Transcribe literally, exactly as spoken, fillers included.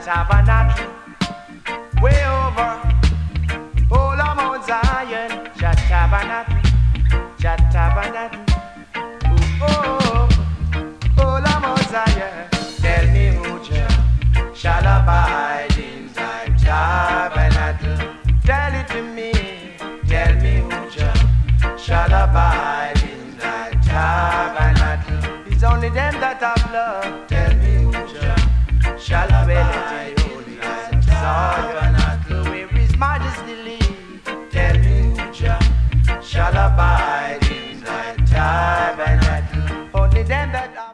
tabernacle, way over, all of Mount Zion, Jah tabernacle, Jah tabernacle, ooh, oh, all of Mount Zion. Tell me who Jah shall abide in thy tabernacle. Tell it to me. Tell me who Jah shall abide in thy tabernacle. It's only them that have love. Tell me who Jah shall dwell in the holy tabernacle. Where His Majesty live. Tell me who Jah shall abide in thy tabernacle. Only them that have